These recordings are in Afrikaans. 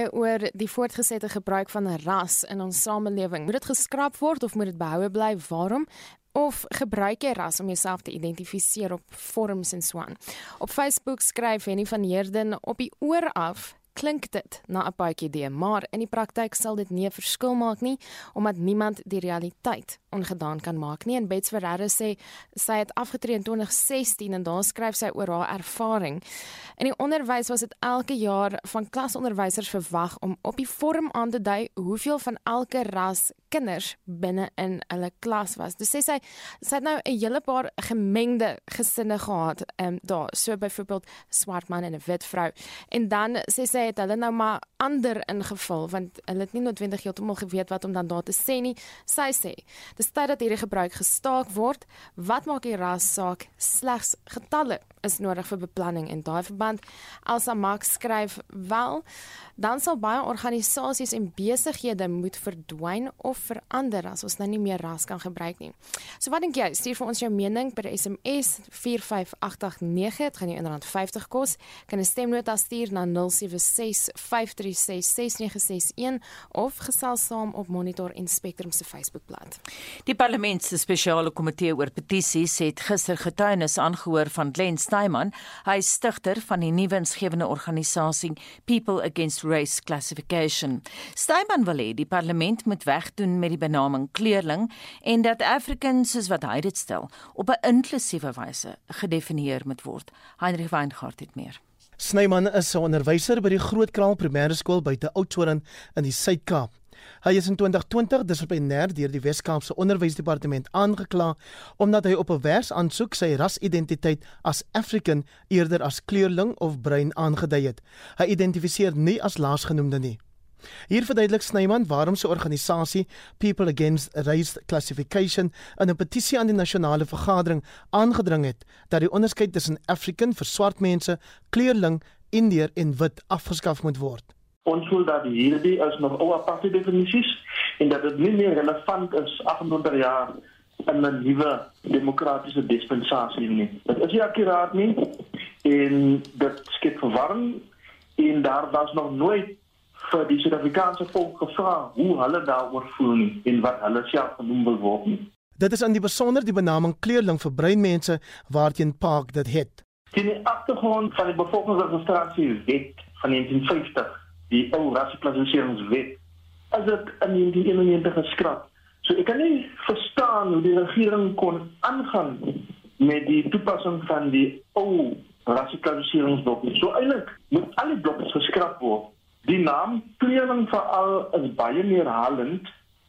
jy oor die voortgesette gebruik van 'n ras in ons samelewing? Moet dit geskraap word of moet dit behoue bly? Waarom? Of gebruik jy ras om jouself te identifiseer op forums en so aan? Op Facebook skryf Henny van Heerden, op die oor af klink dit na 'n paadjie idee, maar in die praktyk sal dit nie 'n verskil maak nie, omdat niemand die realiteit ongedaan kan maak nie. En Bets Ferreira sê sy het afgetree in 2016 en daar skryf sy oor haar ervaring. In die onderwys was dit elke jaar van klasonderwysers verwag om op die vorm aan te dui hoeveel van elke ras kinders binne in hulle klas was. Dus sê sy het nou 'n hele paar gemengde gesinne gehad, daar, so byvoorbeeld swart man en 'n wit vrou. En dan sê sy het hulle nou maar ander ingevul, want hulle het nie noodwendig heeltemal geweet wat om dan daar te sê nie. Sy sê, dis tyd dat hierdie gebruik gestaak word. Wat maak die ras saak? Slegs getalle is nodig vir beplanning in daai verband. Elsa Max skryf, wel, dan sal baie organisasies en besighede moet verdwyn of verander as ons nou nie meer ras kan gebruik nie. So wat dink jy? Stuur vir ons jou mening per SMS 45889, dit gaan jou R1.50 kos. Kan 'n stemnota stuur na 0765366961 of gesels saam op Monitor en Spectrum se Facebookblad. Die parlement se spesiale komitee oor petisies het gister getuienis aangehoor van Glenn Snyman. Hy is stigter van die nuwe winsgewende organisasie People Against Race Classification. Snyman wil hê die parlement moet wegdoen met die benaming kleurling en dat Africans, soos wat hy dit stel, op 'n inklusiewe wyse gedefinieer moet word. Heinrich Weingart het meer. Snyman is 'n onderwyser by die Grootkraal Primêre Skool buite Oudtshoorn in die Suid-Kaap. Hy is in 2020 dissiplinêr deur die Wes-Kaapse Onderwysdepartement aangekla omdat hy op 'n werksaansoek sy rasidentiteit as African eerder as kleurling of bruin aangedui het. Hy identifiseer nie as laasgenoemde nie. Hier verduidelik Snyman waarom sy organisasie People Against Race Classification in 'n petisie aan die nasionale vergadering aangedring het dat die onderskeid tussen African vir swart mense, kleurling, Indiër en wit afgeskaf moet word. Ons voel dat hierdie is nog ou aparte definisies en dat dit nie meer relevant is 28 jaar in 'n nuwe demokratiese dispensasie nie. Dit is nie akkuraat nie en dit skep verwarring en daar was nog nooit vir die Suid-Afrikaanse volk gevra hoe hulle daaroor voel nie en wat hulle self genoem wil word nie. Dit is in die besonder die benaming kleurling vir bruin mense waarteen Park dit het. Teen die agtergrond van die bevolkingsregistrasiewet van 1950, die ou rasseklassifiseringswet, is dit in 1991 geskraap. So ek kan nie verstaan hoe die regering kon aangaan met die toepassing van die ou rasseklassifiseringsblokkies. So eintlik moet al die blokkies geskraap word. Die naam kleurling veral is baie neerhalend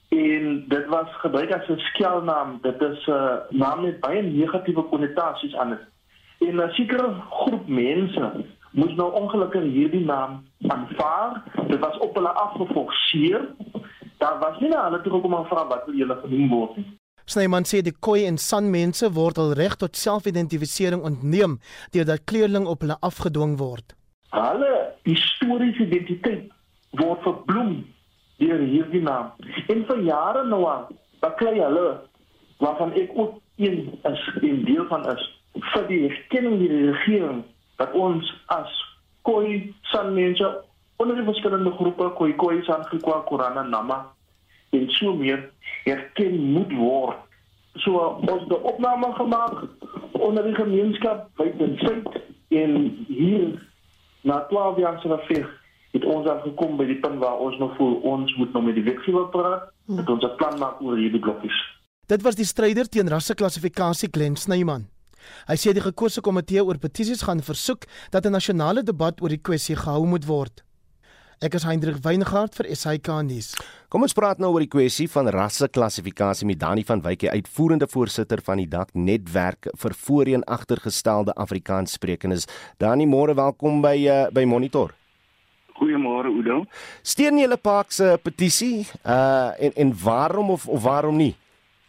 en dit was gebruik as 'n skelnaam. Dit is 'n naam met baie negatiewe konnotasies aan dit. En 'n sekere groep mense moes nou ongelukkig hierdie naam aanvaar. Dit was op hulle afgeforceer. Daar was nie na hulle toe gekom en vra wat wil julle genoem word nie. Snyman sê die Khoi en San mense word al reg tot selfidentifisering ontneem deurdat kleurling op hulle afgedwing word. Hulle historiese identiteit word verbloem deur hierdie naam. En vir jare nou al, baklei hulle, waarvan ek ook een is, en deel van is, vir die erkenning die regering, dat ons as Khoi, San mense, onder die verskillende groepe, Khoi, San, Griqua, Korana, Nama, en so meer, erken moet word. So, ons de opname gemaakt, onder die gemeenskap, buiten Suid, en hier, na 12 jaar se geveg het ons al gekom by die punt waar ons nog voel ons moet nou met die wetgewer praat, dat ons 'n plan maak oor hierdie blokkies. Dit was die stryder teen rasseklassifikasie Glenn Snyman. Hy sê die gekose komitee oor petisies gaan versoek dat 'n nasionale debat oor die kwessie gehou moet word. Ek is Heinrich Weingart vir SAK nuus. Kom ons praat nou oor die kwessie van rasseklassifikasie met Dani van Wyk, uitvoerende voorsitter van die DAC netwerk vir voorheen agtergestelde Afrikaanssprekendes. Dani, môre welkom by Monitor. Goeiemôre Udo. Steun julle Park se petisie en waarom of waarom nie?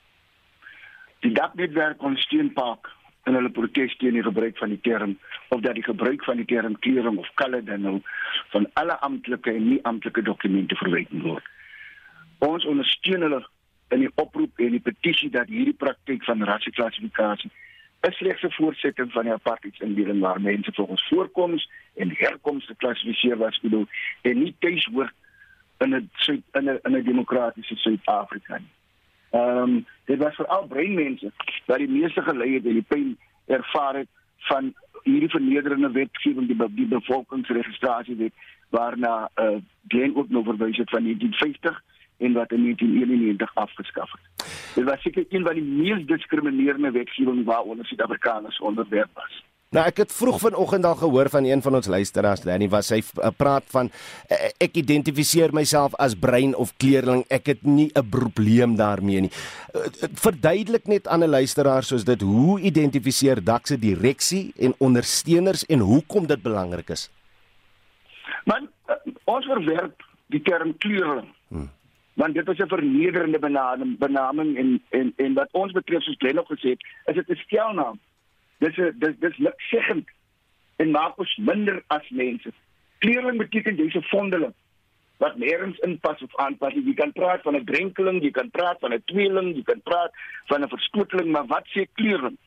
Die DAC netwerk ondersteun Park in hulle protes teen die gebruik van die term, of dat die gebruik van die term kleuring of colour dan nou van alle amptelike en nie amptelike dokumente verwyder word. Ons ondersteun hulle in die oproep en die petisie dat hierdie praktyk van rasseklassifikasie is slegs 'n voortsetting van die apartheidsindeling waar mense volgens voorkoms en herkoms geklassifiseer was bedoel en nie tuis hoort in 'n demokratiese Suid-Afrika nie. Dit was veral breinmense wat die meeste gelei het en die pyn ervaar het van hierdie vernederende wetgewing, die bevolkingsregistrasiewet, waarna Glenn ook nou verwys het van 1950 en wat in 1991 afgeskaf het. Dit was seker een van die mees diskriminerende wetgewing waaronder Suid-Afrikaners onderwerp was. Nou ek het vroeg vanoggend al gehoor van een van ons luisteraars, Danny, was hy praat van ek identifiseer myself as bruin of kleurling, ek het nie 'n probleem daarmee nie. Verduidelik net aan 'n luisteraar soos dit, hoe identifiseer DAC se direksie en ondersteuners en hoekom dit belangrik is? Man, ons verwerp die term kleurling. Want dit is 'n vernederende benaming en wat ons betref, soos Glenn ook gesê het, is dit 'n skelnaam. Dis lukseggend en maak ons minder as mense. Kleurling beteken jy's 'n vondeling wat nêrens inpas of aanpas. Jy kan praat van 'n drenkeling, jy kan praat van 'n tweeling, jy kan praat van 'n verskoteling, maar wat sê kleurling?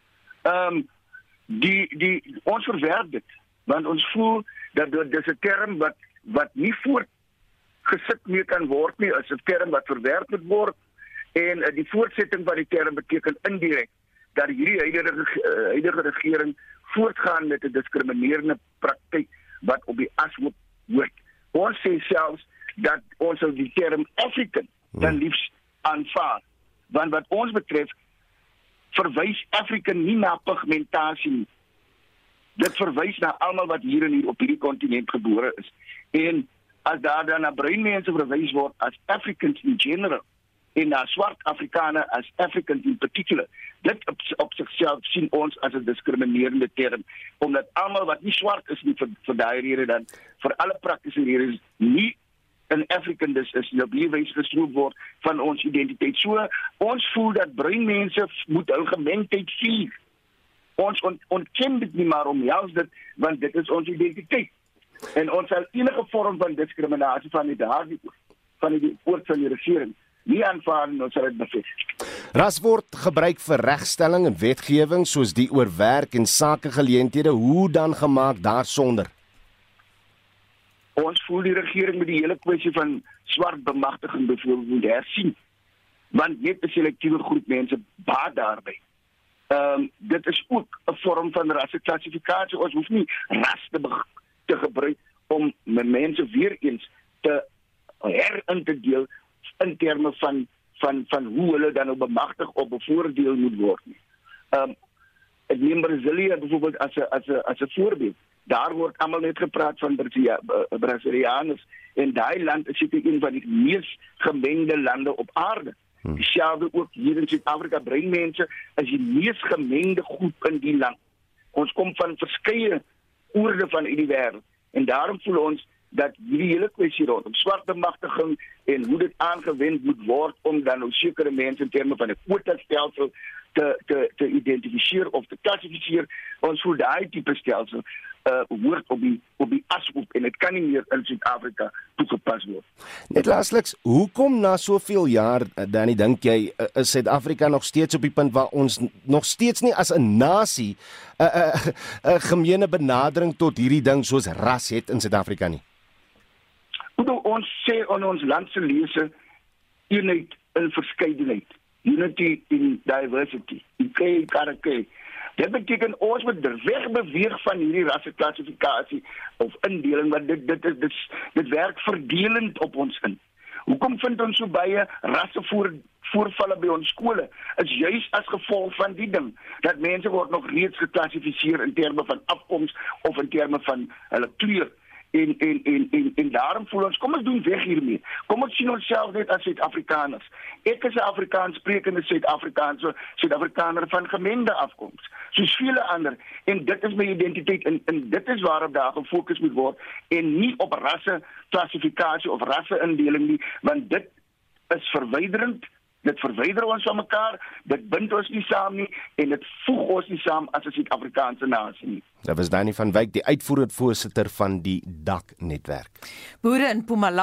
Ons verwerp dit, want ons voel dat dis 'n term wat nie voortgesit meer kan word nie, is 'n term wat verwerp moet word en die voortsetting van die term beteken indirek dat hierdie huidige regering voortgaan met 'n diskriminerende praktyk wat op die as moet word. Ons sê selfs dat ons sal die term African dan liefs aanvaar. Want wat ons betref, verwys African nie na pigmentasie nie. Dit verwys na almal wat hier op hierdie kontinent gebore is. En as daar dan na bruin mense verwys word as Africans in general, en na swart Afrikaner as Africans in particular, dit op sigself sien ons as 'n diskriminerende term, omdat almal wat nie swart is nie vir daai rede dan, vir alle praktiese redes, nie in African is op die wyse gestroop word van ons identiteit. So, ons voel dat bruin mense moet hul gemengdheid vier. Ons ontken dit nie maar omhels dit, want dit is ons identiteit. En ons sal enige vorm van diskriminasie van die oort van die regering nie aanvaar en ons sal dit bevestig. Ras word gebruik vir regstelling en wetgewing soos die oor werk en sakegeleenthede, hoe dan gemaak daarsonder? Ons voel die regering met die hele kwessie van swart bemagtiging byvoorbeeld moet hersien, want net 'n selektiewe groep mense baat daarby. Dit is ook 'n vorm van rasseklassifikasie. Ons hoef nie ras te gebruik om mense weer eens te herin te deel in terme van hoe hulle dan nou bemagtig of bevoordeel moet word nie. Ek neem Brasilië byvoorbeeld as 'n voorbeeld. Daar word almal net gepraat van Brasilianers en daai land is seker een van die mees gemengde lande op aarde. Dieselfde ook hier in Suid-Afrika, breinmense is die mees gemengde groep in die land. Ons kom van verskeie oorde van die wêreld en daarom voel ons dat hierdie hele kwessie rondom swart bemagtiging en hoe dit aangewend moet word om dan nou sekere mense in terme van 'n kwotastelsel te identifiseer of te klassifiseer, ons voel daai tipe stelsel hoort op die ashoop en dit kan nie meer in Suid-Afrika toegepas word. Net laasliks, hoekom na soveel jaar, Danny, dink jy, is Suid-Afrika nog steeds op die punt waar ons nog steeds nie as 'n nasie 'n gemeene benadering tot hierdie ding soos ras het in Suid-Afrika nie? Ons sê in ons land se lese eenheid in verskeidenheid. Unity in diversity. Karake. Dit beteken ons moet wegbeweeg van hierdie rasseklassifikasie of indeling, want dit werk verdelend op ons in. Hoekom vind ons so baie rassevoorvalle by ons skole? Is juis as gevolg van die ding, dat mense word nog reeds geklassifiseer in terme van afkoms of in terme van hulle kleur. En daarom voel ons, kom ons doen weg hiermee. Kom ons sien onsself net as Suid-Afrikaners. Ek is 'n Afrikaans sprekende Suid-Afrikaner van gemengde afkoms, soos vele ander. En dit is my identiteit en dit is waarop daar gefokus moet word en nie op rasseklassifikasie of rasseindeling nie, want dit is verwyderend. Dit verwyder ons van mekaar, dit bind ons nie saam nie en dit voeg ons nie saam as 'n Suid-Afrikaanse nasie nie. Dit was Danny van Wyk, die uitvoerende voorsitter van die DAC netwerk. Boere in Mpumalanga